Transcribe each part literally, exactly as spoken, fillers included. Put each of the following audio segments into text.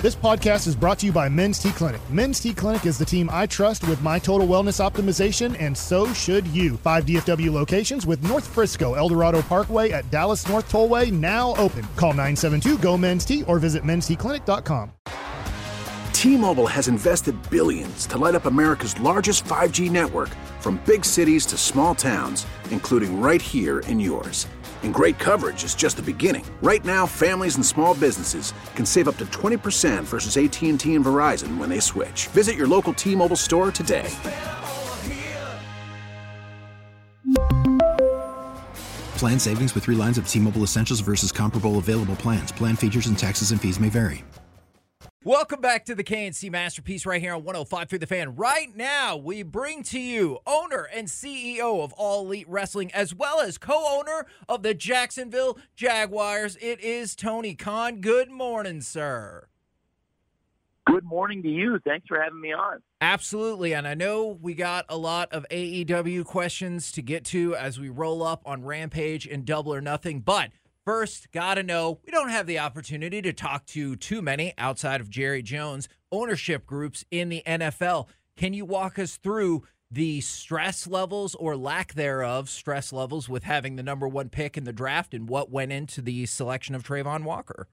This podcast is brought to you by Men's T Clinic. Men's T Clinic is the team I trust with my total wellness optimization, and so should you. Five D F W locations with North Frisco, El Dorado Parkway at Dallas North Tollway now open. Call nine seven two, G O, MEN's T or visit mens t clinic dot com. T-Mobile has invested billions to light up America's largest five G network, from big cities to small towns, including right here in yours. And great coverage is just the beginning. Right now, families and small businesses can save up to twenty percent versus A T and T and Verizon when they switch. Visit your local T-Mobile store today. Plan savings with three lines of T-Mobile Essentials versus comparable available plans. Plan features and taxes and fees may vary. Welcome back to the K and C Masterpiece right here on one oh five point three The Fan. Right now, we bring to you owner and C E O of All Elite Wrestling, as well as co-owner of the Jacksonville Jaguars. It is Tony Khan. Good morning, sir. Good morning to you. Thanks for having me on. Absolutely, and I know we got a lot of A E W questions to get to as we roll up on Rampage and Double or Nothing, but first, gotta know, we don't have the opportunity to talk to too many outside of Jerry Jones ownership groups in the N F L. Can you walk us through the stress levels or lack thereof stress levels with having the number one pick in the draft and what went into the selection of Trayvon Walker?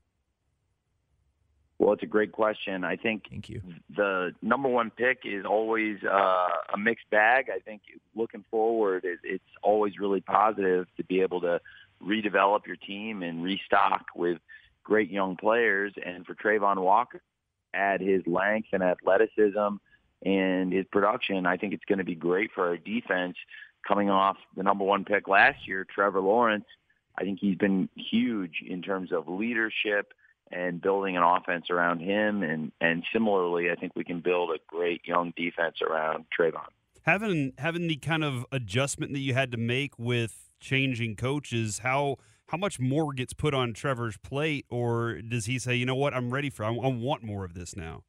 Well, it's a great question. I think Thank you. The number one pick is always uh, a mixed bag. I think looking forward, it, it's always really positive to be able to redevelop your team and restock with great young players. And for Trayvon Walker, add his length and athleticism and his production, I think it's going to be great for our defense coming off the number one pick last year, Trevor Lawrence. I think he's been huge in terms of leadership and building an offense around him. And, and similarly, I think we can build a great young defense around Trayvon. Having, having the kind of adjustment that you had to make with changing coaches, how how much more gets put on Trevor's plate, or does he say, you know what, I'm ready for, I, I want more of this now?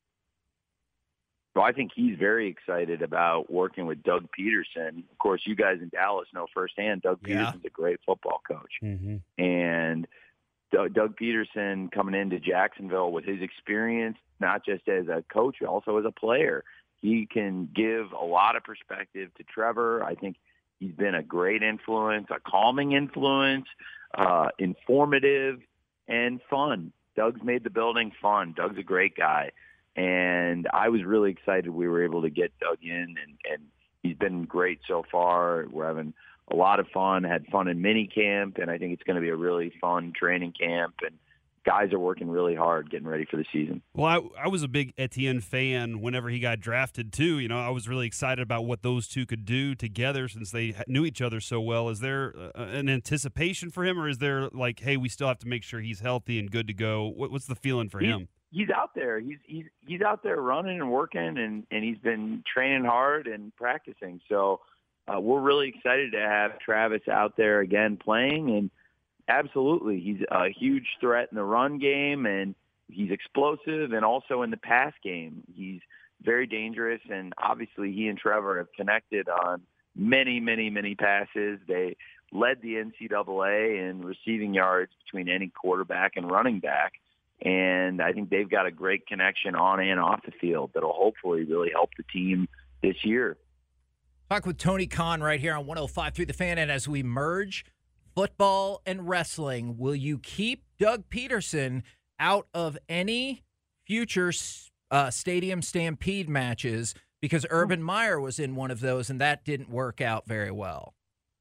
So I think he's very excited about working with Doug Peterson. Of course, you guys in Dallas know firsthand Doug Yeah. Peterson's a great football coach. Mm-hmm. And Doug, Doug Peterson coming into Jacksonville with his experience, not just as a coach, also as a player, he can give a lot of perspective to Trevor. I think he's been a great influence, a calming influence, uh, informative, and fun. Doug's made the building fun. Doug's a great guy. And I was really excited we were able to get Doug in, and, and he's been great so far. We're having a lot of fun, had fun in mini camp, and I think it's going to be a really fun training camp. And guys are working really hard getting ready for the season. Well, I, I was a big Etienne fan whenever he got drafted, too. You know, I was really excited about what those two could do together since they knew each other so well. Is there uh, an anticipation for him, or is there like, hey, we still have to make sure he's healthy and good to go? What, what's the feeling for he's, him? He's out there. He's he's he's out there running and working, and, and he's been training hard and practicing. So uh, we're really excited to have Travis out there again playing, and absolutely, he's a huge threat in the run game, and he's explosive, and also in the pass game. He's very dangerous, and obviously he and Trevor have connected on many, many, many passes. They led the N C double A in receiving yards between any quarterback and running back, and I think they've got a great connection on and off the field that'll hopefully really help the team this year. Talk with Tony Khan right here on one oh five point three The Fan, and as we merge football and wrestling, will you keep Doug Peterson out of any future uh, Stadium Stampede matches? Because Urban Meyer was in one of those, and that didn't work out very well.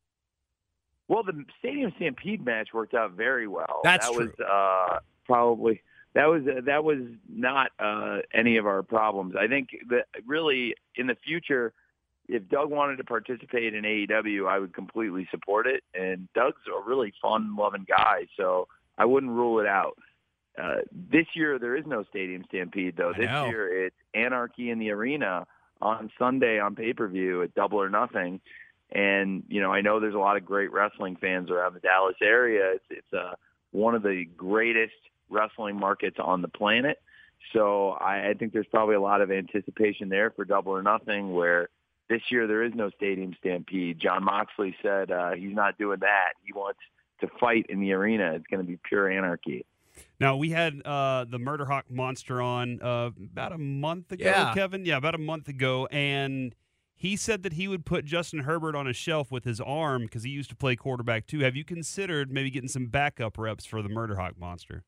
Well, the Stadium Stampede match worked out very well. That's that true. was uh, probably that was uh, that was not uh, any of our problems. I think that really in the future, if Doug wanted to participate in A E W, I would completely support it. And Doug's a really fun-loving guy, so I wouldn't rule it out. Uh, this year, there is no Stadium Stampede, though. I This know. year, it's Anarchy in the Arena on Sunday on pay-per-view at Double or Nothing. And, you know, I know there's a lot of great wrestling fans around the Dallas area. It's, it's uh, one of the greatest wrestling markets on the planet. So I, I think there's probably a lot of anticipation there for Double or Nothing, where this year there is no Stadium Stampede. John Moxley said uh, he's not doing that. He wants to fight in the arena. It's going to be pure anarchy. Now, we had uh, the Murder Hawk Monster on uh, about a month ago, Yeah. Kevin. Yeah, about a month ago. And he said that he would put Justin Herbert on a shelf with his arm because he used to play quarterback too. Have you considered maybe getting some backup reps for the Murder Hawk Monster?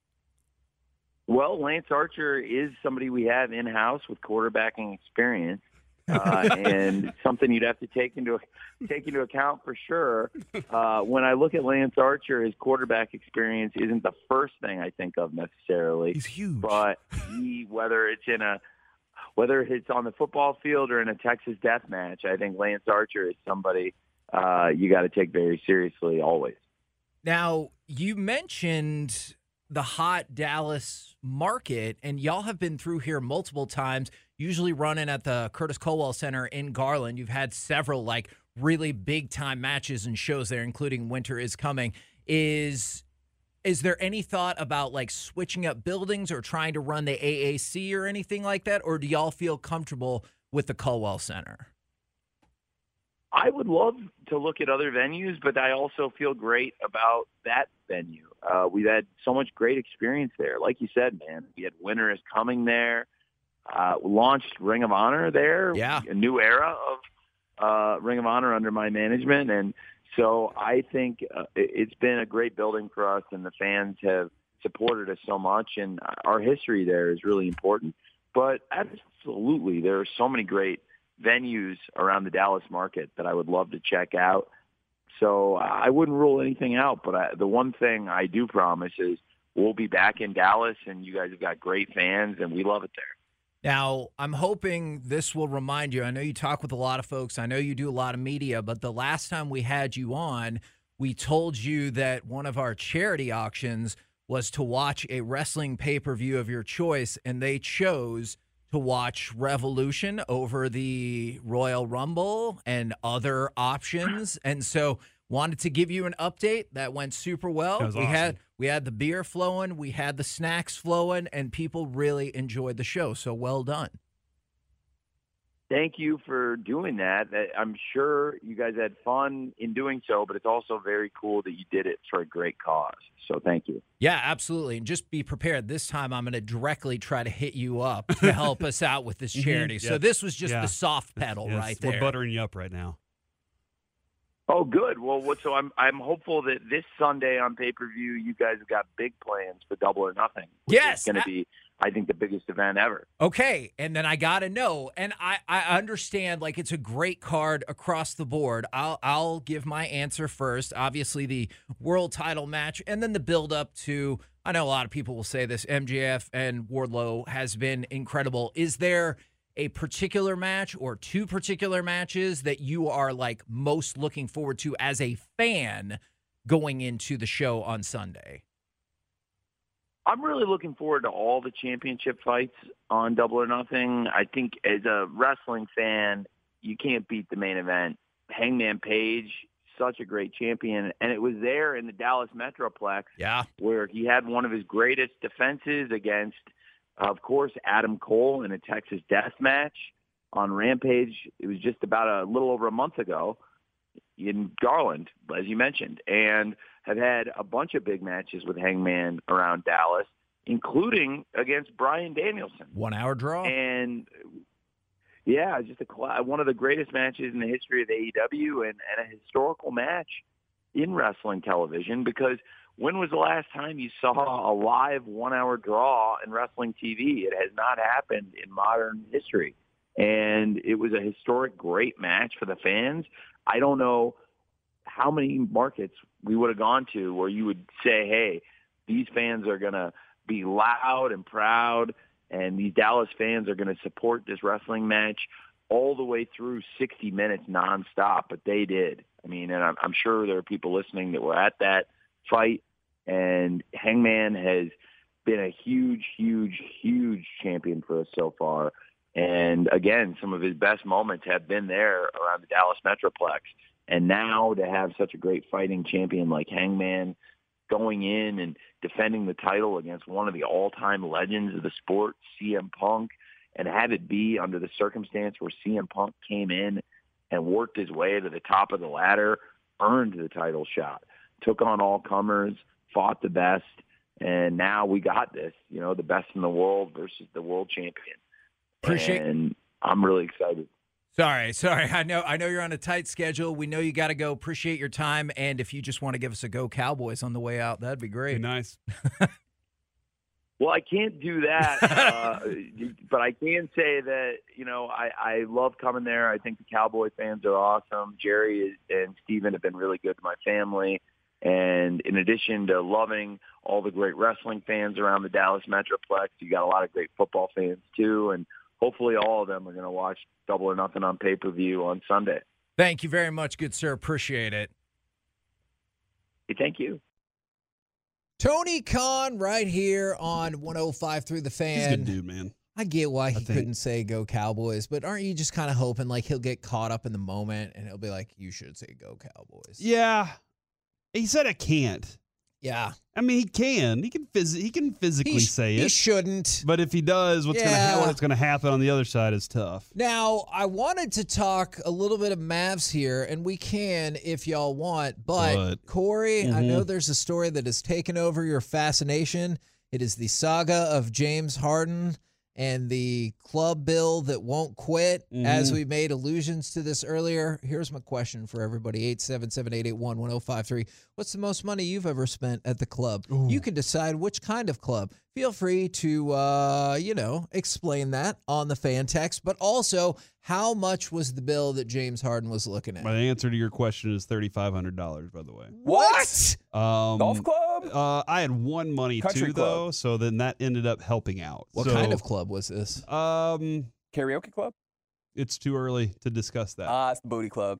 Well, Lance Archer is somebody we have in-house with quarterbacking experience. uh, and something you'd have to take into take into account for sure. Uh, when I look at Lance Archer, his quarterback experience isn't the first thing I think of necessarily. He's huge, but he, whether it's in a whether it's on the football field or in a Texas death match, I think Lance Archer is somebody uh, you got to take very seriously always. Now, you mentioned the hot Dallas market, and y'all have been through here multiple times, usually running at the Curtis Colwell Center in Garland. You've had several like really big time matches and shows there, including Winter is Coming. Is is there any thought about like switching up buildings or trying to run the A A C or anything like that? Or do y'all feel comfortable with the Colwell Center? I would love to look at other venues, but I also feel great about that venue. Uh, we've had so much great experience there. Like you said, man, we had Winter is Coming there. Uh, launched Ring of Honor there. Yeah. A new era of uh, Ring of Honor under my management. And so I think uh, it, it's been a great building for us, and the fans have supported us so much. And our history there is really important. But absolutely, there are so many great venues around the Dallas market that I would love to check out. So I wouldn't rule anything out, but I, the one thing I do promise is we'll be back in Dallas, and you guys have got great fans, and we love it there. Now, I'm hoping this will remind you. I know you talk with a lot of folks. I know you do a lot of media, but the last time we had you on, we told you that one of our charity auctions was to watch a wrestling pay-per-view of your choice, and they chose to watch Revolution over the Royal Rumble and other options. And so wanted to give you an update. That went super well. That was we awesome. had we had the beer flowing, we had the snacks flowing, and people really enjoyed the show. So well done. Thank you for doing that. I'm sure you guys had fun in doing so, but it's also very cool that you did it for a great cause. So thank you. Yeah, absolutely. And just be prepared. This time I'm going to directly try to hit you up to help us out with this charity. Mm-hmm. So Yeah. this was just Yeah. the soft pedal Yes, right we're there. buttering you up right now. Oh, good. Well, what, so I'm I'm hopeful that this Sunday on pay-per-view, you guys have got big plans for Double or Nothing. Which Yes. is going to be, I think, the biggest event ever. Okay, and then I gotta know, and I, I understand like it's a great card across the board. I'll I'll give my answer first. Obviously, the world title match, and then the build up to. I know a lot of people will say this. M J F and Wardlow has been incredible. Is there a particular match or two particular matches that you are like most looking forward to as a fan going into the show on Sunday? I'm really looking forward to all the championship fights on Double or Nothing. I think as a wrestling fan, you can't beat the main event. Hangman Page, such a great champion, and it was there in the Dallas Metroplex Yeah. where he had one of his greatest defenses against, of course, Adam Cole in a Texas death match on Rampage. It was just about a little over a month ago in Garland, as you mentioned, and have had a bunch of big matches with Hangman around Dallas, including against Bryan Danielson. One hour draw. And yeah, just a, one of the greatest matches in the history of A E W, and, and a historical match in wrestling television, because when was the last time you saw a live one-hour draw in wrestling T V? It has not happened in modern history. And it was a historic, great match for the fans. I don't know how many markets we would have gone to where you would say, hey, these fans are going to be loud and proud, and these Dallas fans are going to support this wrestling match all the way through sixty minutes nonstop. But they did. I mean, and I'm, I'm sure there are people listening that were at that fight, and Hangman has been a huge, huge, huge champion for us so far. And again, some of his best moments have been there around the Dallas Metroplex. And now to have such a great fighting champion like Hangman going in and defending the title against one of the all-time legends of the sport, C M Punk, and have it be under the circumstance where C M Punk came in and worked his way to the top of the ladder, earned the title shot, took on all comers, fought the best, And now we got this, you know, the best in the world versus the world champion. Appreciate And I'm really excited. Sorry, sorry. I know I know you're on a tight schedule. We know you got to go. Appreciate your time. And if you just want to give us a go Cowboys on the way out, that'd be great. Be nice. Well, I can't do that, uh, but I can say that, you know, I, I love coming there. I think the Cowboy fans are awesome. Jerry is, and Steven have been really good to my family. And in addition to loving all the great wrestling fans around the Dallas Metroplex, you got a lot of great football fans too. And hopefully all of them are going to watch Double or Nothing on pay-per-view on Sunday. Thank you very much, good sir. Appreciate it. Hey, thank you. Tony Khan right here on one oh five point three The Fan. He's a good dude, man. I get why he think. couldn't say go Cowboys, but aren't you just kind of hoping like he'll get caught up in the moment and he'll be like, you should say go Cowboys? Yeah. He said I can't. Yeah. I mean, he can. He can phys- He can physically He, sh- say he it. shouldn't. But if he does, what's Yeah. gonna ha- what's going to happen on the other side is tough. Now, I wanted to talk a little bit of Mavs here, and we can if y'all want. But, But- Corey, I Mhm. know there's a story that has taken over your fascination. It is the saga of James Harden and the club bill that won't quit. Mhm. As we made allusions to this earlier, here's my question for everybody, eight seven seven, eight eight one, one oh five three. What's the most money you've ever spent at the club? Ooh. You can decide which kind of club. Feel free to, uh, you know, explain that on the fan text, but also how much was the bill that James Harden was looking at? My answer to your question is thirty-five hundred dollars, by the way. What? Um, Golf club? Uh, I had won money Country too, club. though, so then that ended up helping out. What So, kind of club was this? Um, Karaoke club? it's too early to discuss that. Ah, it's the booty club.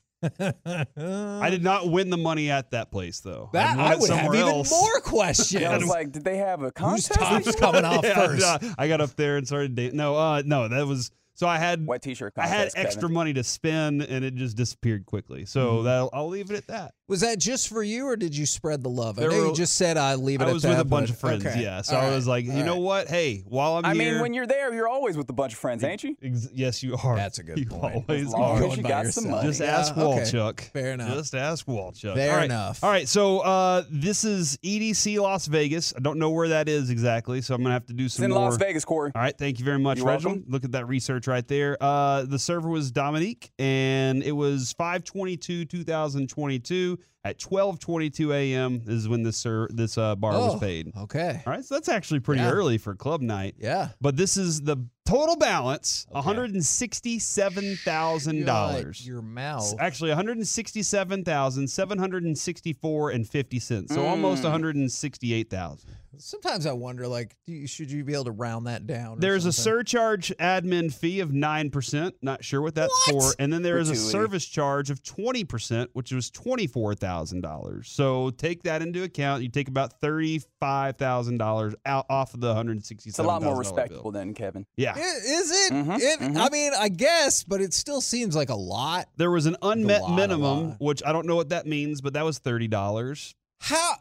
I did not win the money at that place, though. That won I it would have somewhere even else. more questions. Yeah, I was like, did they have a Whose contest? top's coming off Yeah, first? no, I got up there and started dating. No, uh, no, that was so I had White t-shirt I had contest, extra Kevin. money to spend, and it just disappeared quickly. So Mhm. that I'll leave it at that. Was that just for you, or did you spread the love? I There know you were- just said I leave it I at was that. with a bunch but- of friends, okay. yeah. So All I right. was like, you All know right. what? Hey, while I'm I here, mean, when you're there, you're always with a bunch of friends, ain't you? ex- yes, you are. That's a good you point. always As long are. as you by got some yourself. money. Just Yeah, ask okay. Walchuk. Fair enough. Just ask Walchuk. Fair All right. enough. All right. So uh, this is E D C Las Vegas. I don't know where that is exactly, so I'm gonna have to do It's some in more. Las Vegas, Corey. All right, thank you very much, You're Reginald. welcome. Look at that research right there. Uh, the server was Dominique, and it was five twenty-two, twenty twenty-two at twelve twenty-two a.m. is when this ser- this uh, bar Oh, was paid. okay. All right, so that's actually pretty Yeah. early for club night. Yeah. But this is the total balance: Okay. one hundred sixty-seven thousand dollars. Shut Your mouth. Actually, one hundred sixty-seven thousand seven hundred sixty-four and fifty cents. So Mm. almost one hundred sixty-eight thousand. Sometimes I wonder, like, do you, should you be able to round that down? or There's a something? surcharge admin fee of nine percent. Not sure what that's What? for. And then there is a Gratuity. service charge of twenty percent, which was twenty-four thousand dollars. So take that into account. You take about thirty-five thousand dollars out off of the one hundred sixty-seven thousand It's a lot more bill. respectable than Kevin. Yeah. I- Is it? Mhm, It- mhm. I mean, I guess, but it still seems like a lot. There was an unmet lot, a minimum, lot. which I don't know what that means, but that was thirty dollars. How?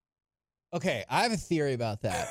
Okay, I have a theory about that.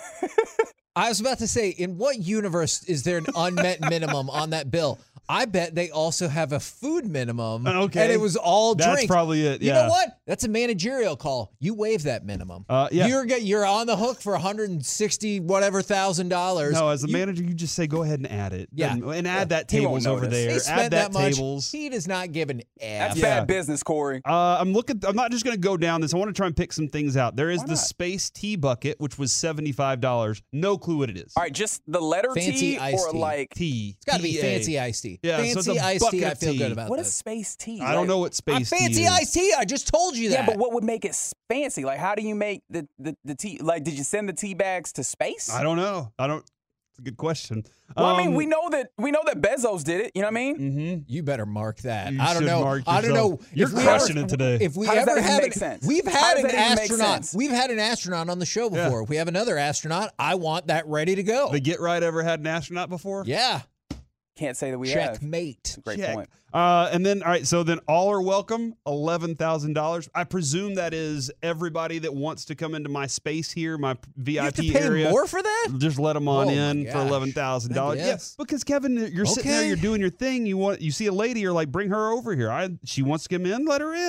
I was about to say, in what universe is there an unmet minimum on that bill? I bet they also have a food minimum. Okay. And it was all That's drinks. probably it. You Yeah. know what? That's a managerial call. You waive that minimum. Uh, yeah. You're get, you're on the hook for one hundred sixty whatever thousand dollars. No, as a You- manager, you just say, go ahead and add it. Yeah. And, and add that He won't tables over notice. there. He spent add that, that, much. tables. He does not give an F. That's Yeah. bad business, Corey. Uh, I'm looking. I'm not just going to go down this. I want to try and pick some things out. There is Why the not? Space Tea bucket, which was seventy-five dollars. No clue what it is. All right, just the letter Fancy T iced or tea. like Tea. It's got to be T A. fancy iced tea. Yeah, so it's fancy a iced tea. bucket I of feel tea. good about what this. is space tea? I don't know what Uh, space tea fancy is. iced tea. I just told you that. Yeah, but what would make it s- fancy? Like, how do you make the, the, the tea? Like, did you send the tea bags to space? I don't know. I don't. It's a good question. Well, I mean, Um, we know that we know that Bezos did it. You know what I mean? mhm. You better mark that. You I don't should know. mark I don't know. yourself. You're if we crushing ever, it today. If we How does that ever even have make an, sense? we've How had does an that even make astronaut. sense? We've had an astronaut on the show Yeah. before. If we have another astronaut, I want that ready to go. The Get Right ever had an astronaut before? yeah. Can't say that we have. Checkmate. Great Check. point. Uh, and then, all right, so then all are welcome, eleven thousand dollars. I presume that is everybody that wants to come into my space here, my V You I have to P pay area. more for that? Just let them on Oh, my in for gosh. eleven thousand dollars. I Yeah, guess. because Kevin, you're sitting there, Okay. you're doing your thing. You want, you see a lady, you're like, bring her over here. I, she wants to come in, let her in.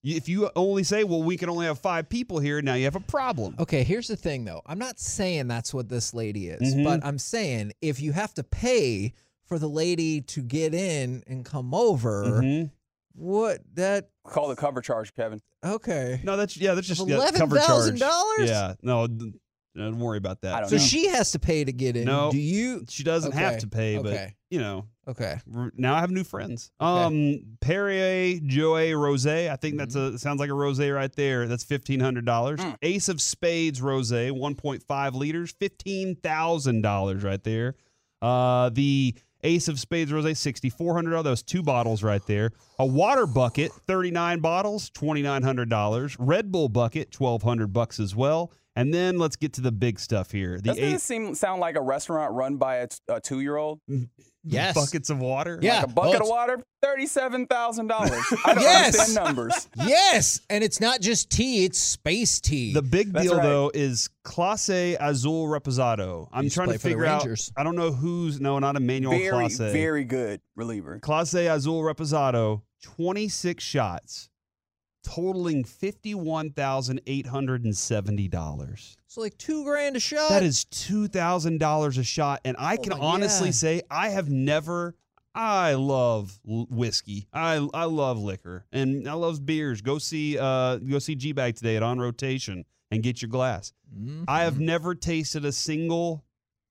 If you only say, well, we can only have five people here, now you have a problem. Okay, here's the thing, though. I'm not saying that's what this lady is, Mhm. but I'm saying if you have to pay for the lady to get in and come over, Mhm. what that Call the cover charge, Kevin. okay. No, that's yeah, that's just yeah, eleven cover charge. thousand dollars? Yeah, no, d- don't worry about that. I don't So know. she has to pay to get in. No. Do you? She doesn't have Okay, to pay, but okay. you know, Okay. r- now I have new friends. Okay. Um, Perrier Joe Rosé. I think that's Mm-hmm. a sounds like a rosé right there. That's fifteen hundred dollars. Mm. Ace of Spades Rosé, one point five liters, fifteen thousand dollars right there. Uh, the Ace of Spades Rosé, sixty four hundred dollars. Those two bottles right there. A water bucket, thirty nine bottles, twenty nine hundred dollars. Red Bull bucket, twelve hundred bucks as well. And then let's get to the big stuff here. The Doesn't eight this seem sound like a restaurant run by a, t- a two-year-old? Yes. buckets of water. Yeah. Like a bucket Oh, of it's- water, thirty-seven thousand dollars. I don't Yes. understand numbers. Yes, and it's not just tea; it's space tea. The big That's deal, right. though, is Clase Azul Reposado. I'm Used to trying play to for the figure out. Rangers. I don't know who's. No, not Emmanuel Very, Clase. very good reliever. Clase Azul Reposado, twenty-six shots, totaling fifty-one thousand eight hundred seventy dollars. so like two grand a shot. That is two thousand dollars a shot. And I Oh can my honestly God. say I have never. I love l- whiskey. I I love liquor, and I love beers. Go see uh go see G-Bag today at On Rotation and get your glass. Mhm. I have never tasted a single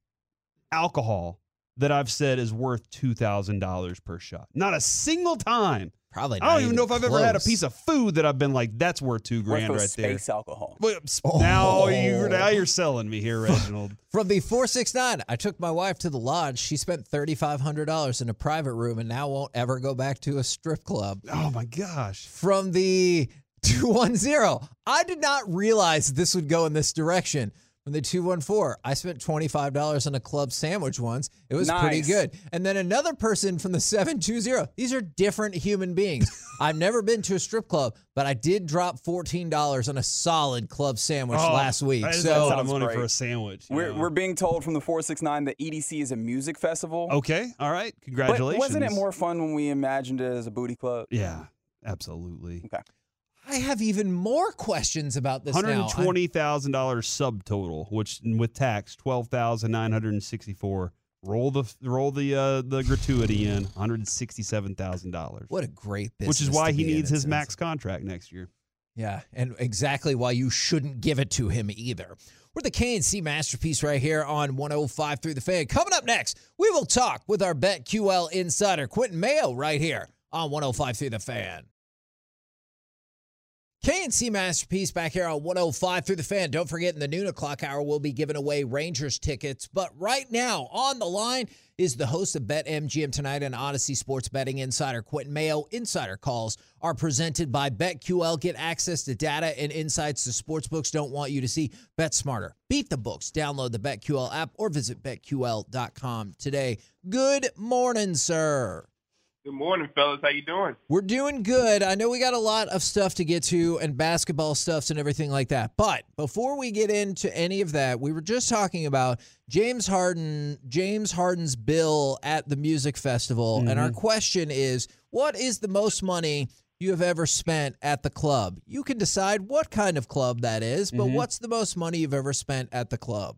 alcohol that I've said is worth two thousand dollars per shot. Not a single time. Probably. I Not don't even know if I've ever had a close. piece of food that I've been like, that's worth two Worth grand those right there. space alcohol. Well, s- Oh. Now you now you're selling me here, Reginald. From the four six nine, I took my wife to the lodge. She spent thirty-five hundred dollars in a private room and now won't ever go back to a strip club. Oh my gosh. From the two one zero, I did not realize this would go in this direction. From the two one four, I spent twenty-five dollars on a club sandwich once. It was pretty Nice. good. And then another person from the seven two zero. These are different human beings. I've never been to a strip club, but I did drop fourteen dollars on a solid club sandwich Oh, last week. That is So a lot of sounds money great. for a sandwich. you We're, know. we're being told from the four six nine that E D C is a music festival. okay. All right. But Congratulations. wasn't it more fun when we imagined it as a booty club? Yeah, absolutely. Okay. I have even more questions about this One now. hundred twenty thousand dollars subtotal, which with tax twelve thousand nine hundred sixty-four. Roll the roll the uh, the gratuity in one hundred sixty-seven thousand dollars. What a great business. Which is why to he be in, needs it his sounds max contract next year. Yeah, and exactly why you shouldn't give it to him either. We're the K and C Masterpiece right here on one oh five through the Fan. Coming up next, we will talk with our BetQL insider, Quentin Mayo, right here on one oh five through the Fan. K and C Masterpiece back here on one oh five through the Fan. Don't forget, in the noon o'clock hour, we'll be giving away Rangers tickets. But right now, on the line is the host of BetMGM Tonight and Odyssey Sports Betting Insider, Quentin Mayo. Insider calls are presented by BetQL. Get access to data and insights the sportsbooks don't want you to see. Bet smarter. Beat the books. Download the BetQL app or visit bet Q L dot com today. Good morning, sir. Good morning, fellas. How you doing? We're doing good. I know we got a lot of stuff to get to and basketball stuffs and everything like that. But before we get into any of that, we were just talking about James Harden, James Harden's bill at the music festival. And our question is, what is the most money you have ever spent at the club? You can decide what kind of club that is, but Mhm. what's the most money you've ever spent at the club?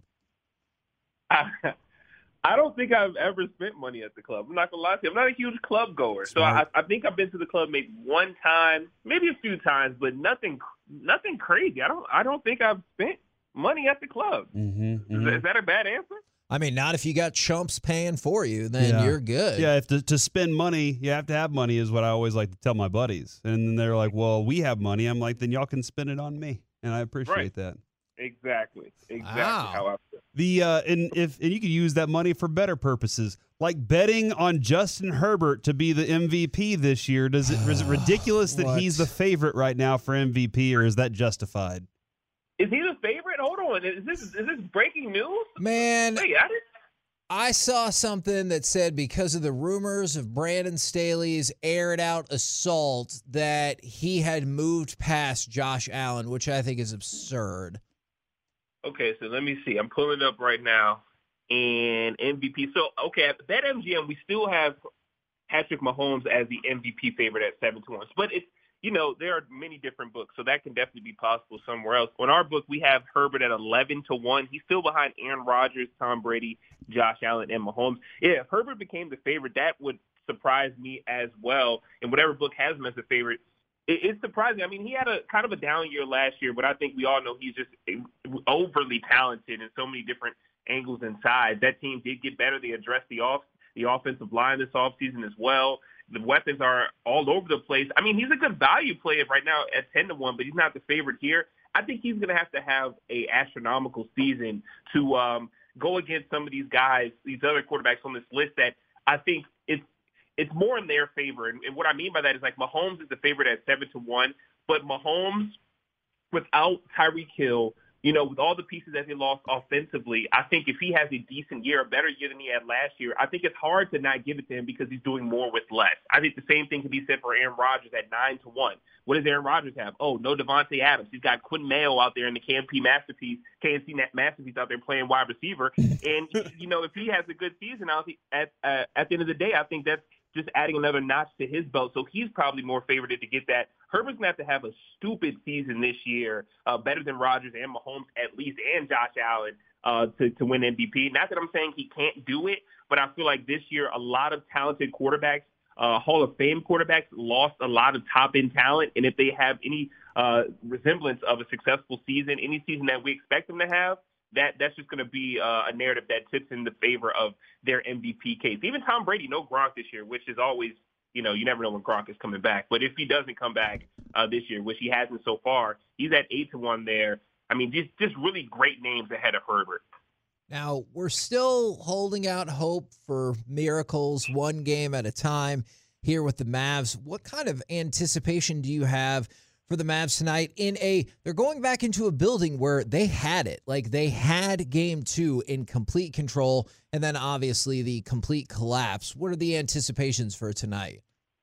I, I don't think I've ever spent money at the club. I'm not gonna lie to you. I'm not a huge club goer, so I, Smart. I think I've been to the club maybe one time, maybe a few times, but nothing, nothing crazy. I don't, I don't think I've spent money at the club. Mm-hmm, Is, that- is that a bad answer? I mean, not if you got chumps paying for you, then Yeah. you're good. Yeah, if to, to spend money, you have to have money, is what I always like to tell my buddies. And then they're like, well, we have money. I'm like, then y'all can spend it on me. And I appreciate Right. that. Exactly, exactly Wow. how I feel. The uh, and if and you could use that money for better purposes, like betting on Justin Herbert to be the M V P this year. Does it is it ridiculous that What? he's the favorite right now for M V P, or is that justified? Is he the favorite? Hold on. Is this is this breaking news? Man, Wait, I didn't. I saw something that said because of the rumors of Brandon Staley's aired out assault that he had moved past Josh Allen, which I think is absurd. Okay, so let me see. I'm pulling it up right now. And M V P. So, okay, at BetMGM, we still have Patrick Mahomes as the M V P favorite at seven to one. But it's you know, there are many different books, so that can definitely be possible somewhere else. On our book, we have Herbert at eleven to one. He's still behind Aaron Rodgers, Tom Brady, Josh Allen, and Mahomes. Yeah, if Herbert became the favorite, that would surprise me as well. And whatever book has him as a favorite, it, it's surprising. I mean, he had a kind of a down year last year, but I think we all know he's just overly talented in so many different angles and sides. That team did get better. They addressed the off the offensive line this offseason as well. The weapons are all over the place. I mean, he's a good value player right now at ten to one, but he's not the favorite here. I think he's going to have to have a astronomical season to um, go against some of these guys, these other quarterbacks on this list that I think it's it's more in their favor. And, and what I mean by that is like Mahomes is the favorite at seven to one, but Mahomes without Tyreek Hill, you know, with all the pieces that he lost offensively, I think if he has a decent year, a better year than he had last year, I think it's hard to not give it to him because he's doing more with less. I think the same thing can be said for Aaron Rodgers at nine to one. What does Aaron Rodgers have? Oh, no Devontae Adams. He's got Quinn Mayo out there in the K M P Masterpiece, K N C Masterpiece out there playing wide receiver. And, you know, if he has a good season out at, uh, at the end of the day, I think that's just adding another notch to his belt. So he's probably more favored to get that. Herbert's going to have to have a stupid season this year, uh, better than Rodgers and Mahomes at least, and Josh Allen uh, to, to win M V P. Not that I'm saying he can't do it, but I feel like this year a lot of talented quarterbacks, uh, Hall of Fame quarterbacks, lost a lot of top-end talent. And if they have any uh, resemblance of a successful season, any season that we expect them to have, that that's just going to be uh, a narrative that tips in the favor of their M V P case. Even Tom Brady, no Gronk this year, which is always, you know, you never know when Gronk is coming back. But if he doesn't come back uh, this year, which he hasn't so far, he's at eight to one there. I mean, just just really great names ahead of Herbert. Now, we're still holding out hope for miracles one game at a time here with the Mavs. What kind of anticipation do you have for the Mavs tonight in a, they're going back into a building where they had it. Like they had game two in complete control and then obviously the complete collapse. What are the anticipations for tonight?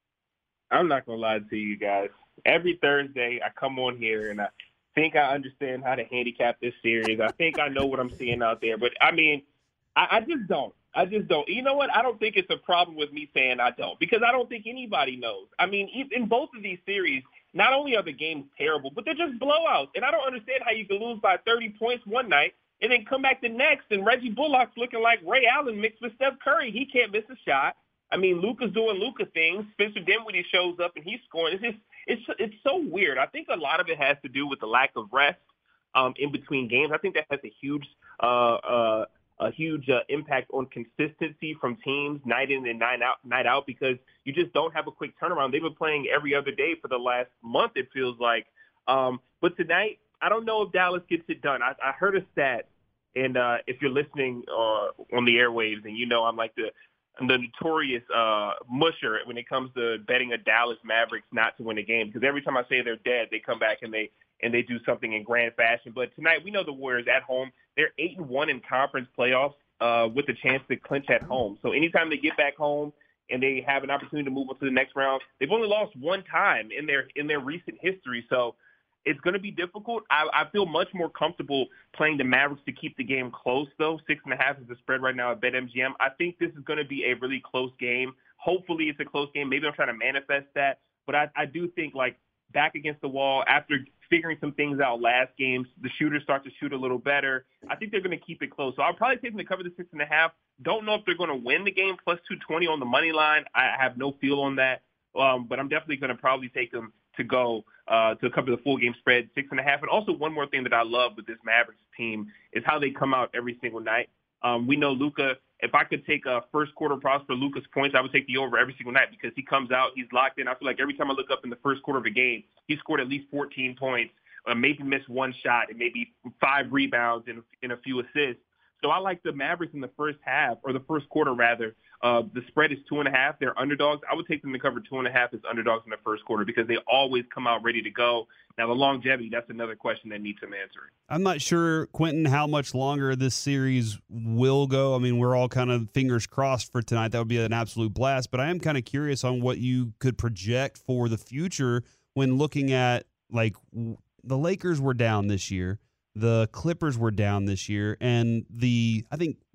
I'm not going to lie to you guys. Every Thursday I come on here and I think I understand how to handicap this series. I think I know what I'm seeing out there, but I mean, I, I just don't. I just don't. You know what? I don't think it's a problem with me saying I don't because I don't think anybody knows. I mean, in both of these series, not only are the games terrible, but they're just blowouts. And I don't understand how you can lose by thirty points one night and then come back the next and Reggie Bullock's looking like Ray Allen mixed with Steph Curry. He can't miss a shot. I mean, Luka's doing Luka things. Spencer Dinwiddie shows up and he's scoring. It's just, it's it's so weird. I think a lot of it has to do with the lack of rest um, in between games. I think that has a huge uh, uh, a huge uh, impact on consistency from teams night in and night out, night out because you just don't have a quick turnaround. They've been playing every other day for the last month, it feels like. Um, but tonight, I don't know if Dallas gets it done. I, I heard a stat, and uh, if you're listening uh, on the airwaves, and you know I'm like the the notorious uh, musher when it comes to betting a Dallas Mavericks not to win a game because every time I say they're dead, they come back and they and they do something in grand fashion. But tonight, we know the Warriors at home. They're eight and one in conference playoffs uh, with a chance to clinch at home. So anytime they get back home and they have an opportunity to move on to the next round, they've only lost one time in their in their recent history. So it's going to be difficult. I, I feel much more comfortable playing the Mavericks to keep the game close, though. Six and a half is the spread right now at BetMGM. I think this is going to be a really close game. Hopefully it's a close game. Maybe I'm trying to manifest that. But I, I do think, like, back against the wall, after figuring some things out last game, the shooters start to shoot a little better. I think they're going to keep it close. So I'll probably take them to cover the six and a half. Don't know if they're going to win the game plus two twenty on the money line. I have no feel on that. Um, but I'm definitely going to probably take them to go uh, to cover the full game spread, six and a half. And also one more thing that I love with this Mavericks team is how they come out every single night. Um, we know Luka, if I could take a first quarter props for Luka's points, I would take the over every single night because he comes out, he's locked in. I feel like every time I look up in the first quarter of a game, he scored at least fourteen points, uh, maybe missed one shot, and maybe five rebounds and, and a few assists. So I like the Mavericks in the first half, or the first quarter rather. Uh, the spread is two and a half. They're underdogs. I would take them to cover two and a half as underdogs in the first quarter because they always come out ready to go. Now, the longevity, that's another question that needs some answering. I'm not sure, Quentin, how much longer this series will go. I mean, we're all kind of fingers crossed for tonight. That would be an absolute blast. But I am kind of curious on what you could project for the future when looking at, like, the Lakers were down this year. The Clippers were down this year, and the I think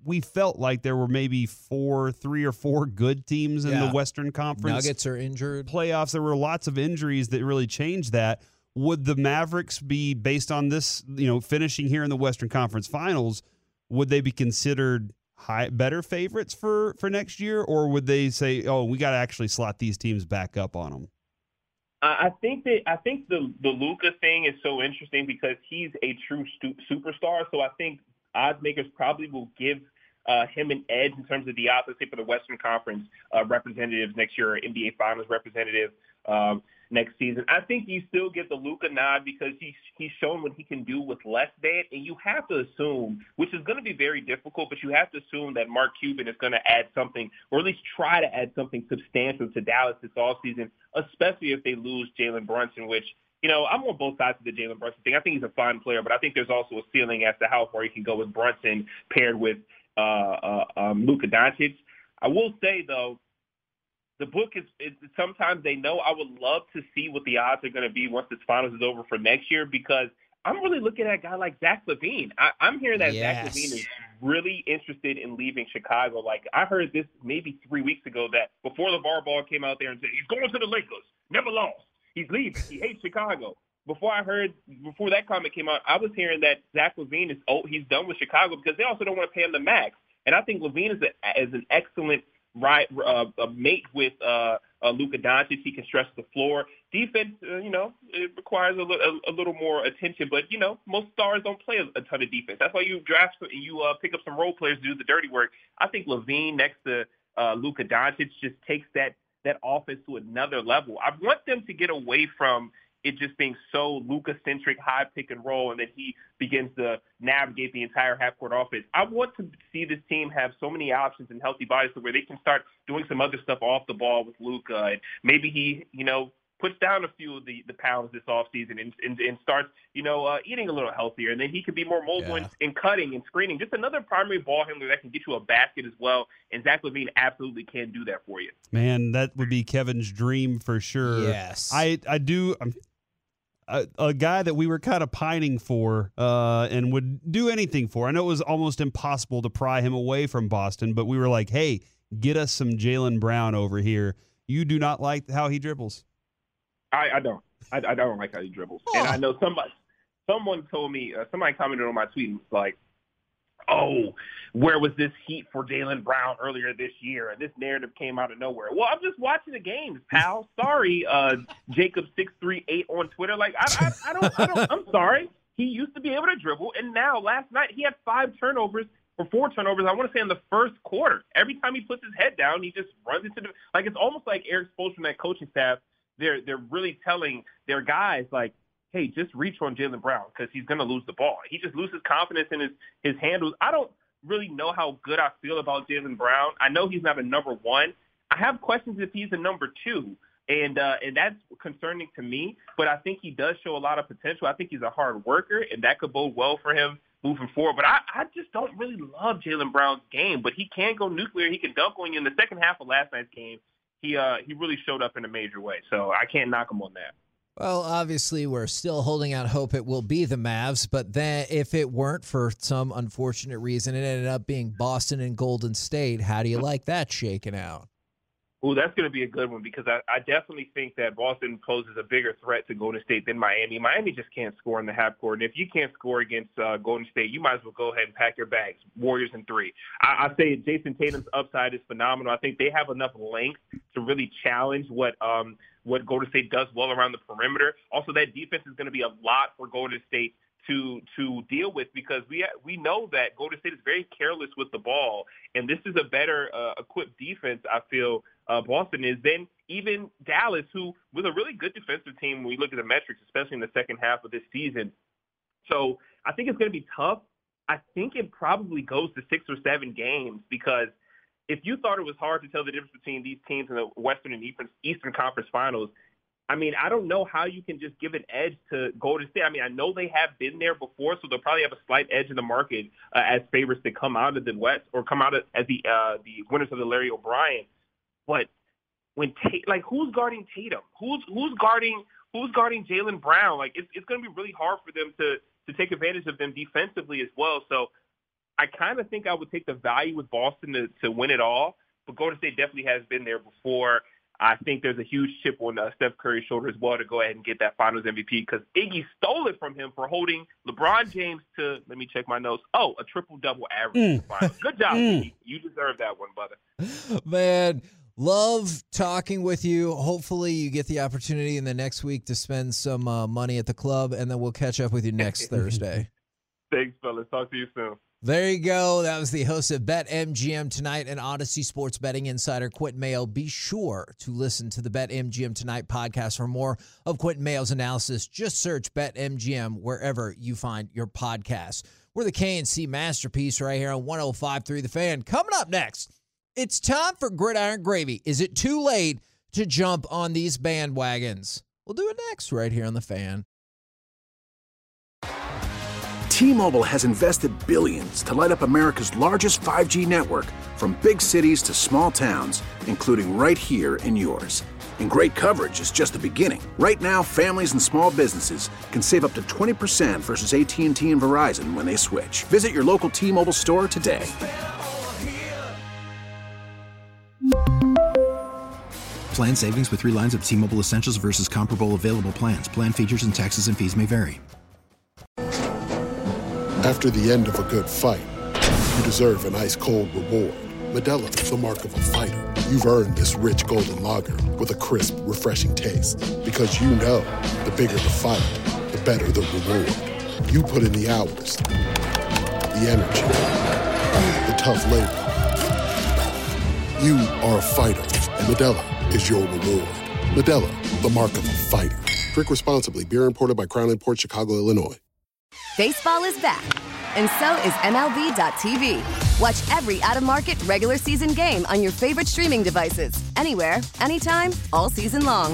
we felt like there were maybe four, three or four good teams in Yeah. the Western Conference. Nuggets are injured. Playoffs, there were lots of injuries that really changed that. Would the Mavericks be, based on this, you know, finishing here in the Western Conference Finals, would they be considered high, better favorites for, for next year, or would they say, oh, we got to actually slot these teams back up on them? I think that I think the the Luka thing is so interesting because he's a true stu- superstar. So I think odds makers probably will give uh, him an edge in terms of the odds, let's say, for the Western Conference uh, representatives next year, or N B A Finals representative um, next season. I think you still get the Luka nod because he's he's shown what he can do with less than, and you have to assume, which is going to be very difficult, but you have to assume that Mark Cuban is going to add something, or at least try to add something substantial to Dallas this offseason, especially if they lose Jalen Brunson, which, you know, I'm on both sides of the Jalen Brunson thing. I think he's a fine player, but I think there's also a ceiling as to how far he can go with Brunson paired with uh, uh, um, Luka Doncic. I will say, though, the book is, it, sometimes they know. I would love to see what the odds are going to be once this finals is over for next year, because I'm really looking at a guy like Zach LaVine. I, I'm hearing that Yes. Zach LaVine is really interested in leaving Chicago. Like, I heard this maybe three weeks ago that before LeVar Ball came out there and said, he's going to the Lakers, never lost. He's leaving. He hates Chicago. Before I heard, before that comment came out, I was hearing that Zach LaVine is, oh, he's done with Chicago because they also don't want to pay him the max. And I think LaVine is, a, is an excellent right uh, a mate with uh, uh, Luka Doncic. He can stretch the floor. Defense, uh, you know, it requires a, li- a, a little more attention. But, you know, most stars don't play a, a ton of defense. That's why you draft and you uh, pick up some role players to do the dirty work. I think LaVine next to uh, Luka Doncic just takes that that offense to another level. I want them to get away from it just being so Luka-centric, high pick and roll, and then he begins to navigate the entire half-court offense. I want to see this team have so many options and healthy bodies to where they can start doing some other stuff off the ball with Luka, and maybe he, you know, puts down a few of the, the pounds this offseason and, and, and starts, you know, uh, eating a little healthier, and then he can be more mobile Yeah. in, in cutting and screening. Just another primary ball handler that can get you a basket as well, and Zach LaVine absolutely can do that for you. Man, that would be Kevin's dream for sure. Yes. I, I do. I'm, a, a guy that we were kind of pining for uh, and would do anything for. I know it was almost impossible to pry him away from Boston, but we were like, hey, get us some Jaylen Brown over here. You do not like how he dribbles. I, I don't. I, I don't like how he dribbles. Oh. And I know somebody, someone told me, uh, somebody commented on my tweet and was like, oh, where was this heat for Jaylen Brown earlier this year? And this narrative came out of nowhere. Well, I'm just watching the games, pal. Sorry, uh, Jacob six three eight on Twitter. Like, I, I, I don't, I don't, I'm sorry. He used to be able to dribble, and now last night he had five turnovers or four turnovers, I want to say, in the first quarter. Every time he puts his head down, he just runs into the – like, it's almost like Eric Spoelstra and that coaching staff, they're, they're really telling their guys, like, hey, just reach on Jaylen Brown because he's going to lose the ball. He just loses confidence in his, his handles. I don't really know how good I feel about Jaylen Brown. I know he's not a number one. I have questions if he's a number two, and uh, and that's concerning to me. But I think he does show a lot of potential. I think he's a hard worker, and that could bode well for him moving forward. But I, I just don't really love Jaylen Brown's game. But he can go nuclear. He can dunk on you. In the second half of last night's game, he uh, he really showed up in a major way. So I can't knock him on that. Well, obviously, we're still holding out hope it will be the Mavs, but then if it weren't for some unfortunate reason, it ended up being Boston and Golden State. How do you like that shaking out? Ooh, that's going to be a good one because I, I definitely think that Boston poses a bigger threat to Golden State than Miami. Miami just can't score in the half court, and if you can't score against uh, Golden State, you might as well go ahead and pack your bags. Warriors in three. I, I say Jason Tatum's upside is phenomenal. I think they have enough length to really challenge what um, what Golden State does well around the perimeter. Also, that defense is going to be a lot for Golden State to to deal with because we we know that Golden State is very careless with the ball, and this is a better uh, equipped defense, I feel, uh, Boston is, than even Dallas, who was a really good defensive team when we look at the metrics, especially in the second half of this season. So I think it's going to be tough. I think it probably goes to six or seven games because if you thought it was hard to tell the difference between these teams in the Western and Eastern Conference Finals, I mean, I don't know how you can just give an edge to Golden State. I mean, I know they have been there before, so they'll probably have a slight edge in the market uh, as favorites to come out of the West or come out as the uh, the winners of the Larry O'Brien. But when Tate, like, who's guarding Tatum? Who's who's guarding who's guarding Jaylen Brown? Like, it's it's going to be really hard for them to to take advantage of them defensively as well. So I kind of think I would take the value with Boston to, to win it all, but Golden State definitely has been there before. I think there's a huge chip on uh, Steph Curry's shoulder as well to go ahead and get that Finals M V P because Iggy stole it from him for holding LeBron James to, let me check my notes, oh, a triple-double average in the finals. Good job, Mm. Iggy. You deserve that one, brother. Man, love talking with you. Hopefully you get the opportunity in the next week to spend some uh, money at the club, and then we'll catch up with you next Thursday. Thanks, fellas. Talk to you soon. There you go. That was the host of BetMGM Tonight and Odyssey Sports Betting Insider, Quentin Mayo. Be sure to listen to the BetMGM Tonight podcast for more of Quentin Mayo's analysis. Just search BetMGM wherever you find your podcasts. We're the K and C Masterpiece right here on one oh five point three The Fan. Coming up next, it's time for Gridiron Gravy. Is it too late to jump on these bandwagons? We'll do it next right here on The Fan. T-Mobile has invested billions to light up America's largest five G network, from big cities to small towns, including right here in yours. And great coverage is just the beginning. Right now, families and small businesses can save up to twenty percent versus A T and T and Verizon when they switch. Visit your local T-Mobile store today. Plan savings with three lines of T-Mobile Essentials versus comparable available plans. Plan features and taxes and fees may vary. After the end of a good fight, you deserve an ice-cold reward. Modelo is the mark of a fighter. You've earned this rich golden lager with a crisp, refreshing taste. Because you know, the bigger the fight, the better the reward. You put in the hours, the energy, the tough labor. You are a fighter, and Modelo is your reward. Modelo, the mark of a fighter. Drink responsibly. Beer imported by Crown Imports, Chicago, Illinois. Baseball is back, and so is M L B dot T V. Watch every out-of-market regular season game on your favorite streaming devices, anywhere, anytime, all season long.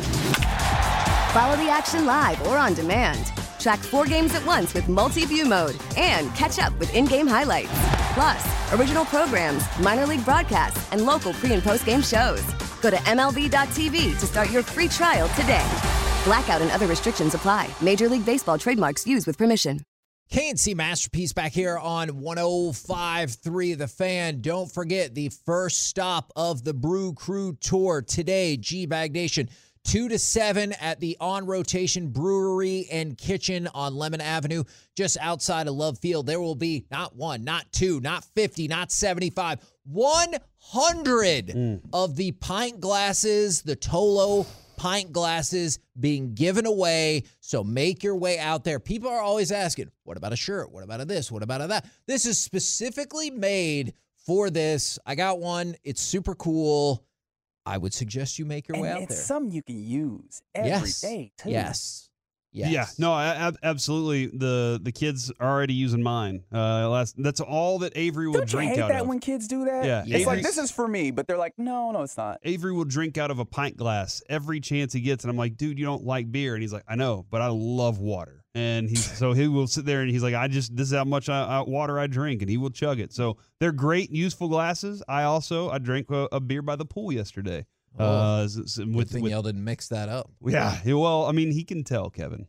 Follow the action live or on demand. Track four games at once with multi-view mode and catch up with in-game highlights. Plus, original programs, minor league broadcasts, and local pre- and post-game shows. Go to M L B dot T V to start your free trial today. Blackout and other restrictions apply. Major League Baseball trademarks used with permission. K and C Masterpiece back here on one oh five point three The Fan. Don't forget the first stop of the Brew Crew Tour today, G-Bag Nation. two to seven at the On Rotation Brewery and Kitchen on Lemon Avenue, just outside of Love Field. There will be not one, not two, not fifty, not seventy-five, one hundred mm. of the pint glasses, the Tolo pint glasses being given away. So make your way out there. People are always asking, what about a shirt? What about a this? What about a that? This is specifically made for this. I got one. It's super cool. I would suggest you make your and way out it's there. It's something you can use every yes. day, too. Yes. Yes. Yeah, no, I, absolutely. The the kids are already using mine. Uh, last that's all that Avery will Don't drink you hate out that of. when kids do that? Yeah, It's Avery's, like, this is for me, but they're like, no, no, it's not. Avery will drink out of a pint glass every chance he gets, and I'm like, dude, you don't like beer, and he's like, I know, but I love water. And he's so he will sit there and he's like, I just this is how much I, I, water I drink, and he will chug it. So they're great, useful glasses. I also I drank a, a beer by the pool yesterday. Oh, uh, good with, thing with, y'all didn't mix that up. Yeah, well, I mean, he can tell, Kevin.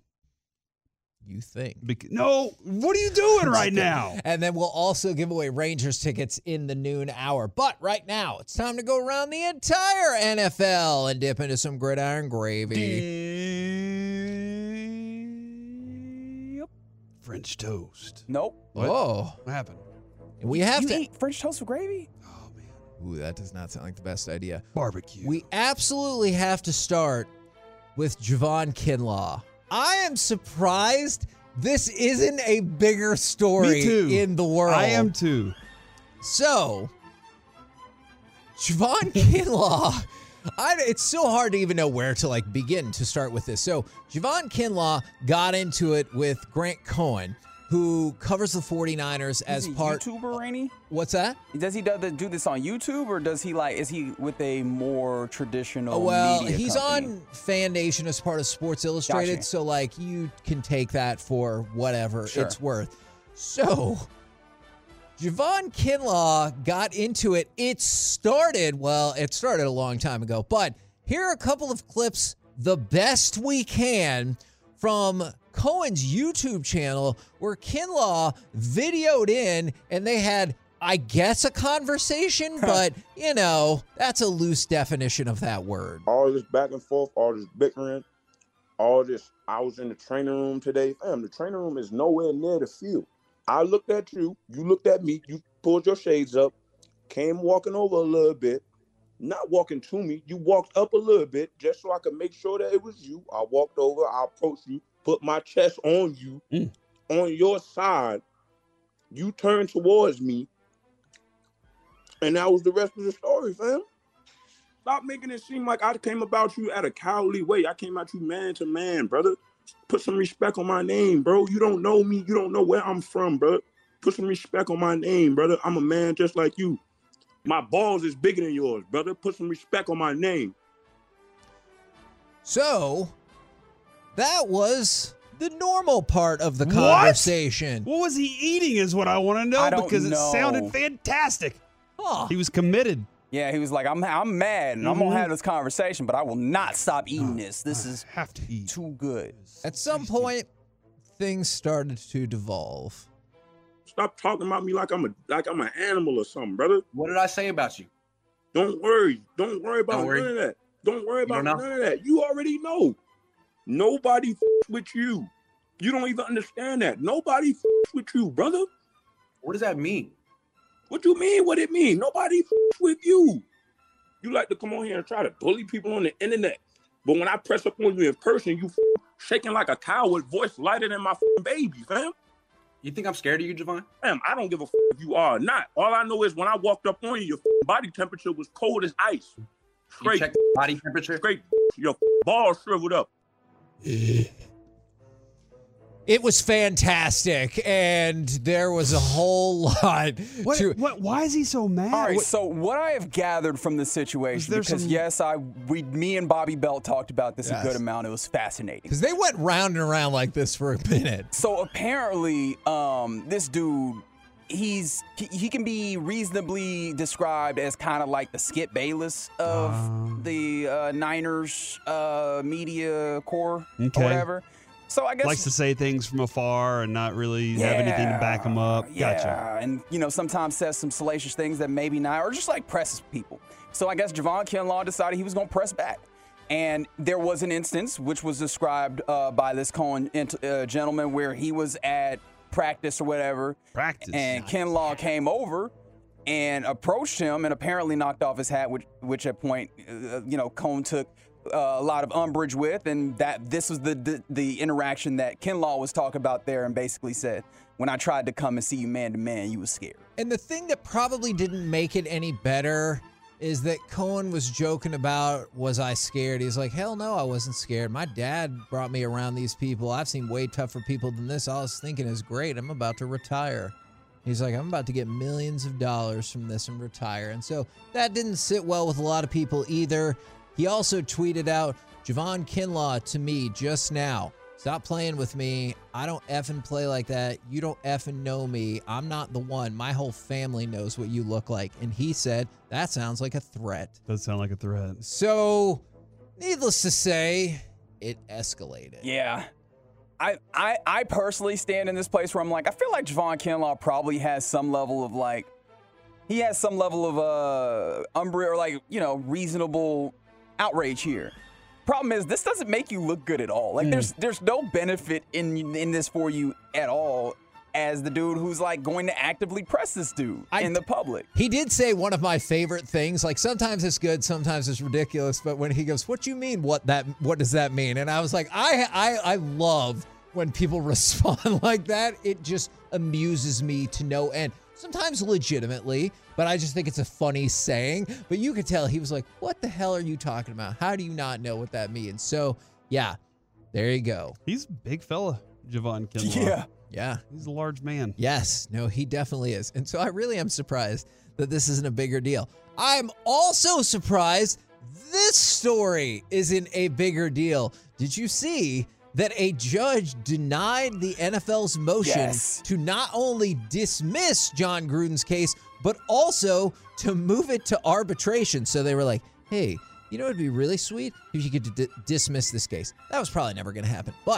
You think? Bec- no, what are you doing right now? And then we'll also give away Rangers tickets in the noon hour. But right now, it's time to go around the entire N F L and dip into some gridiron gravy. Yep. French toast. Nope. What? Oh. What happened? We have you to eat French toast with gravy? Oh, man. Ooh, that does not sound like the best idea. Barbecue. We absolutely have to start with Javon Kinlaw. I am surprised this isn't a bigger story Me too. in the world. I am too. So, Javon Kinlaw, I, it's so hard to even know where to like begin to start with this. So, Javon Kinlaw got into it with Grant Cohen, who covers the 49ers as is he part YouTuber, Rainey? What's that? Does he do, do this on YouTube, or does he like? Is he with a more traditional? Oh, well, media he's company? on Fan Nation as part of Sports Illustrated, Gotcha. so like you can take that for whatever Sure. it's worth. So, Javon Kinlaw got into it. It started, well, it started a long time ago, but here are a couple of clips, the best we can, from Cohen's YouTube channel where Kinlaw videoed in and they had, I guess, a conversation, but, you know, that's a loose definition of that word. All this back and forth, all this bickering, all this, I was in the training room today. Fam, the training room is nowhere near the field. I looked at you, you looked at me, you pulled your shades up, came walking over a little bit, not walking to me, you walked up a little bit just so I could make sure that it was you. I walked over, I approached you, put my chest on you, mm. on your side. You turned towards me, and that was the rest of the story, fam. Stop making it seem like I came about you at a cowardly way. I came at you man to man, brother. Put some respect on my name, bro. You don't know me. You don't know where I'm from, bro. Put some respect on my name, brother. I'm a man just like you. My balls is bigger than yours, brother. Put some respect on my name. So, that was the normal part of the conversation. What, what was he eating is what I want to know I don't because know. it sounded fantastic. Huh. He was committed. Yeah, he was like, I'm I'm mad, and mm-hmm. I'm going to have this conversation, but I will not stop eating this. This I is have to eat. too good. At some point, things started to devolve. Stop talking about me like I'm a like I'm an animal or something, brother. What did I say about you? Don't worry. Don't worry about Don't worry. none of that. Don't worry about don't none of that. You already know. Nobody f- with you. You don't even understand that. Nobody f- with you, brother. What does that mean? What you mean? What it mean? Nobody f- with you. You like to come on here and try to bully people on the internet. But when I press up on you in person, you f- shaking like a coward, voice lighter than my f- baby, fam. You think I'm scared of you, Javon? Fam, I don't give a f- if you are or not. All I know is when I walked up on you, your f- body temperature was cold as ice. Straight. You check body temperature? Straight. Your f- balls shriveled up. It was fantastic, and there was a whole lot. What, to, what, why is he so mad? All right, What- so what I have gathered from this situation, there because some- yes, I we me and Bobby Belt talked about this Yes. a good amount. It was fascinating. Because they went round and around like this for a minute. So apparently, um, this dude, he's he, he can be reasonably described as kind of like the Skip Bayless of Um. the uh, Niners uh, media core Okay. or whatever. So I guess likes to say things from afar and not really have anything to back him up. Yeah, Gotcha. and you know sometimes says some salacious things that maybe not, or just like presses people. So I guess Javon Kinlaw decided he was going to press back, and there was an instance which was described uh, by this Cohen uh, gentleman where he was at practice or whatever, Practice. and Kinlaw came over and approached him and apparently knocked off his hat, which, which at point uh, you know Cohen took Uh, a lot of umbrage with, and that this was the, the the interaction that Kinlaw was talking about there, and basically said, when I tried to come and see you man to man, you was scared. And the thing that probably didn't make it any better is that Cohen was joking about, was I scared? He's like, hell no, I wasn't scared. My dad brought me around these people. I've seen way tougher people than this. All I was thinking is, great, I'm about to retire. He's like, I'm about to get millions of dollars from this and retire. And so that didn't sit well with a lot of people either. He also tweeted out, Javon Kinlaw to me just now. Stop playing with me. I don't effing play like that. You don't effing know me. I'm not the one. My whole family knows what you look like. And he said, that sounds like a threat. Does sound like a threat. So, needless to say, it escalated. Yeah. I, I, I personally stand in this place where I'm like, I feel like Javon Kinlaw probably has some level of like, he has some level of uh, umbrage or like, you know, reasonable outrage here. Problem is, this doesn't make you look good at all. Like, mm. there's there's no benefit in in this for you at all as the dude who's like going to actively press this dude I, in the public. He did say one of my favorite things. Like, sometimes it's good, sometimes it's ridiculous. But when he goes, "What you mean? What that? What does that mean?" And I was like, I I I love when people respond like that. It just amuses me to no end. Sometimes legitimately, but I just think it's a funny saying. But you could tell he was like, what the hell are you talking about? How do you not know what that means? So, yeah, there you go. He's a big fella, Javon Kinlaw. Yeah. Yeah. He's a large man. Yes. No, he definitely is. And so I really am surprised that this isn't a bigger deal. I'm also surprised this story isn't a bigger deal. Did you see that a judge denied the N F L's motion yes. to not only dismiss Jon Gruden's case, but also to move it to arbitration? So they were like, hey, you know what would be really sweet? If you could d- dismiss this case. That was probably never going to happen. But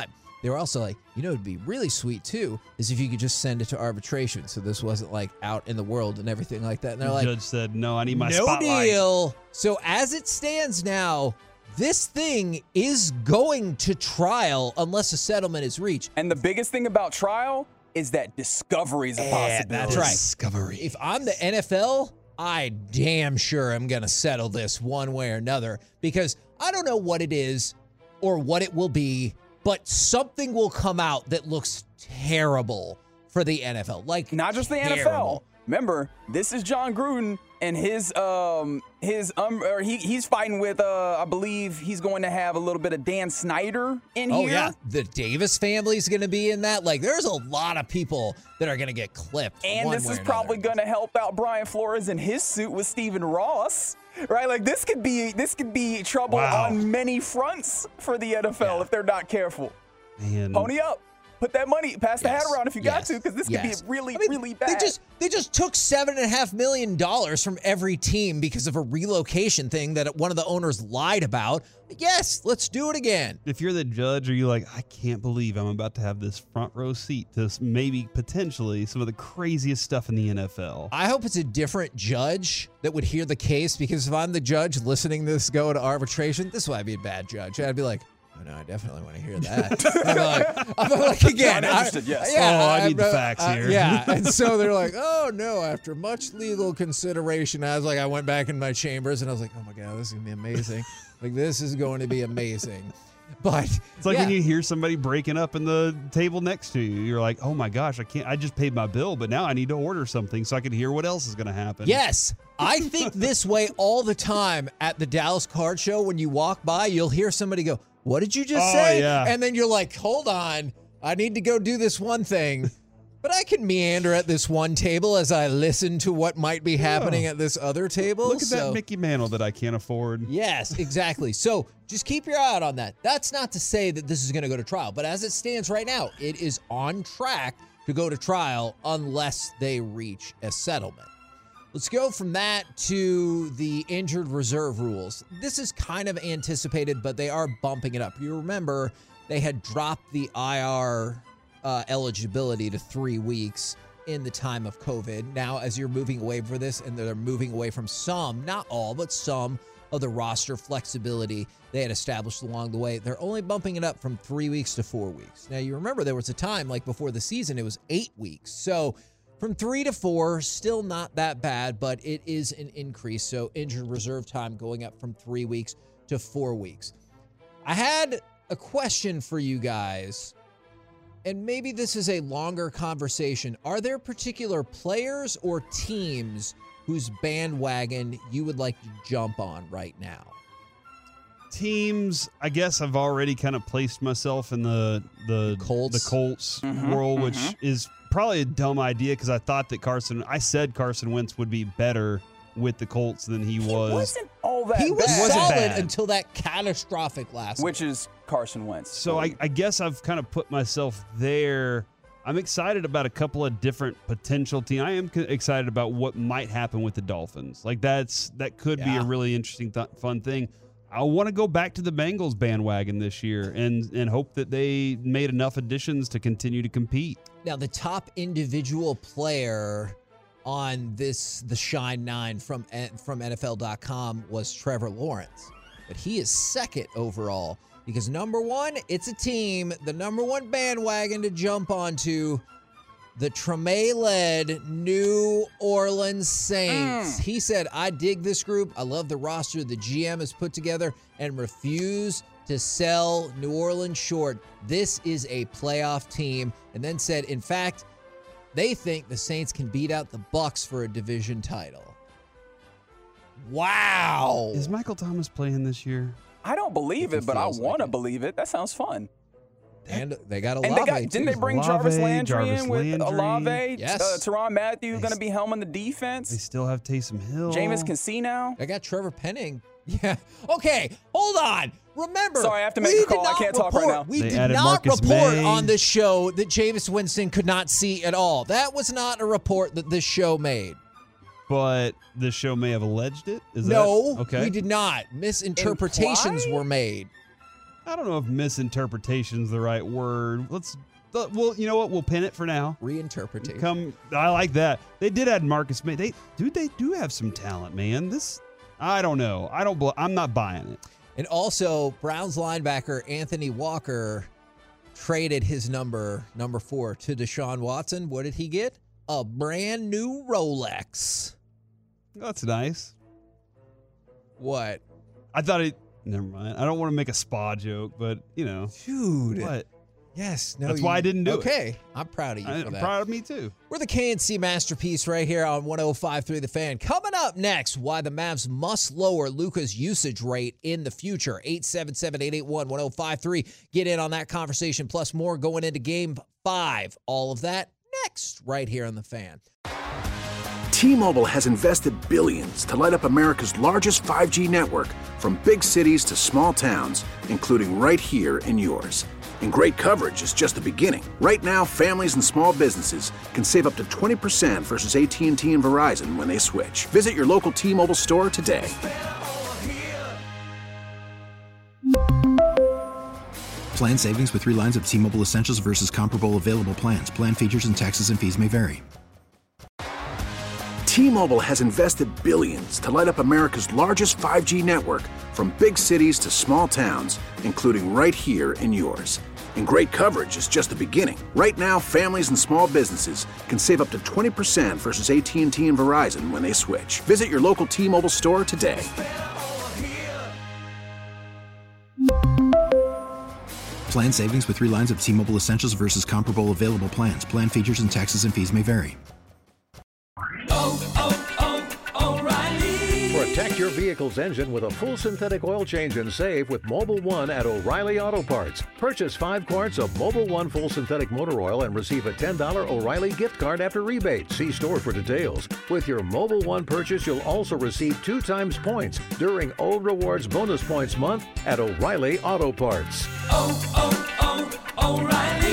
they were also like, you know, it'd be really sweet too, is if you could just send it to arbitration, so this wasn't like out in the world and everything like that. And they're the like, judge said, no, I need my no spotlight. deal. So as it stands now, this thing is going to trial unless a settlement is reached. And the biggest thing about trial is that discovery is a possibility. That's right. Discovery. If I'm the N F L, I damn sure am going to settle this one way or another, because I don't know what it is or what it will be, but something will come out that looks terrible for the N F L. Like, not just the terrible. N F L. Remember, this is John Gruden and his um his um or he he's fighting with uh I believe he's going to have a little bit of Dan Snyder in Oh, here. yeah. The Davis family's going to be in that. Like, there's a lot of people that are going to get clipped. And one this way is or probably another. going to help out Brian Flores in his suit with Stephen Ross, right? Like this could be this could be trouble Wow. on many fronts for the N F L if they're not careful. Man. Pony up. Put that money, pass the Yes. hat around if you Yes. got to, because this Yes. could be really, I mean, really bad. They just they just took seven and a half million dollars from every team because of a relocation thing that one of the owners lied about. Yes, let's do it again. If you're the judge, are you like, I can't believe I'm about to have this front row seat to s- maybe potentially some of the craziest stuff in the N F L? I hope it's a different judge that would hear the case, because if I'm the judge listening to this go to arbitration, this would be a bad judge. I'd be like, oh, no, I definitely want to hear that. I'm like, I'm like again, I'm I- interested, yes. yeah, Oh, I I'm, need the uh, facts uh, here. Yeah, and so they're like, oh no, after much legal consideration, I was like, I went back in my chambers and I was like, oh my God, this is gonna be amazing. Like, this is going to be amazing. But It's like yeah. when you hear somebody breaking up in the table next to you. You're like, oh my gosh, I can't. I just paid my bill, but now I need to order something so I can hear what else is going to happen. Yes, I think this way all the time at the Dallas Card Show. When you walk by, you'll hear somebody go, what did you just Oh, say? yeah. And then you're like, hold on, I need to go do this one thing. But I can meander at this one table as I listen to what might be happening at this other table. Look at So- that Mickey Mantle that I can't afford. Yes, exactly. So just keep your eye out on that. That's not to say that this is going to go to trial, but as it stands right now, it is on track to go to trial unless they reach a settlement. Let's go from that to the injured reserve rules. This is kind of anticipated, but they are bumping it up. You remember they had dropped the I R uh, eligibility to three weeks in the time of COVID. Now, as you're moving away from this, and they're moving away from some, not all, but some of the roster flexibility they had established along the way, they're only bumping it up from three weeks to four weeks. Now, you remember there was a time, like before the season, it was eight weeks. So from three to four, still not that bad, but it is an increase. So injured reserve time going up from three weeks to four weeks. I had a question for you guys, and maybe this is a longer conversation. Are there particular players or teams whose bandwagon you would like to jump on right now? Teams, I guess I've already kind of placed myself in the the Colts, the Colts Mhm, world, which mhm. is probably a dumb idea because I thought that Carson, I said Carson Wentz would be better with the Colts than he was. wasn't all that He was bad. wasn't solid bad. until that catastrophic last Which is Carson Wentz. So I, I guess I've kind of put myself there. I'm excited about a couple of different potential teams. I am c- excited about what might happen with the Dolphins. Like that's that could be Yeah. a really interesting, th- fun thing. I want to go back to the Bengals bandwagon this year and and hope that they made enough additions to continue to compete. Now, the top individual player on this, the Shine Nine from from N F L dot com was Trevor Lawrence. But he is second overall because number one, it's a team, the number one bandwagon to jump onto, the Treme-led New Orleans Saints. Mm. He said, I dig this group. I love the roster the G M has put together and refuse to sell New Orleans short. This is a playoff team. And then said, in fact, they think the Saints can beat out the Bucks for a division title. Wow. Is Michael Thomas playing this year? I don't believe If it, he but I feels like want to it. believe it. That sounds fun. And they got And they Olave, got, didn't too. they bring Olave, Jarvis Landry Jarvis in with Landry. Olave? Yes. Uh, Teron Matthew They going to s- be helming the They defense. still have Taysom Hill. Jameis can see now. They got Trevor Penning. Yeah. Okay, hold on. Remember, Sorry, I have to make we a call. did I not can't talk right report- now. We They did added not Marcus report May. on this show that Jameis Winston could not see at all. That was not a report that this show made. But the show may have alleged it. Is no, that okay? we did not. Misinterpretations Imply? were made. I don't know if misinterpretation is the right word. Let's, well, you know what? We'll pin it for now. Reinterpretation. Come, I like that. They did add Marcus May. They, dude, they do have some talent, man. This, I don't know. I don't. I'm not buying it. And also, Browns linebacker Anthony Walker traded his number, number four, to Deshaun Watson. What did he get? A brand new Rolex. That's nice. What? I thought it. Never mind. I don't want to make a spa joke, but you know, dude. What? Yes. No. That's you, why I didn't do okay. it. Okay. I'm proud of you I, for I'm that. proud of me too. We're the K N C Masterpiece right here on one oh five point three The Fan. Coming up next, why the Mavs must lower Luka's usage rate in the future. eight seven seven, eight eight one, one oh five three. Get in on that conversation, plus more going into Game five. All of that next right here on The Fan. T-Mobile has invested billions to light up America's largest five G network, from big cities to small towns, including right here in yours. And great coverage is just the beginning. Right now, families and small businesses can save up to twenty percent versus A T and T and Verizon when they switch. Visit your local T-Mobile store today. Plan savings with three lines of T-Mobile Essentials versus comparable available plans. Plan features and taxes and fees may vary. T-Mobile has invested billions to light up America's largest five G network, from big cities to small towns, including right here in yours. And great coverage is just the beginning. Right now, families and small businesses can save up to twenty percent versus A T and T and Verizon when they switch. Visit your local T-Mobile store today. Plan savings with three lines of T-Mobile Essentials versus comparable available plans. Plan features and taxes and fees may vary. Protect your vehicle's engine with a full synthetic oil change and save with Mobil one at O'Reilly Auto Parts. Purchase five quarts of Mobil one full synthetic motor oil and receive a ten dollars O'Reilly gift card after rebate. See store for details. With your Mobil one purchase, you'll also receive two times points during O Rewards Bonus Points Month at O'Reilly Auto Parts. Oh, oh, oh, O'Reilly.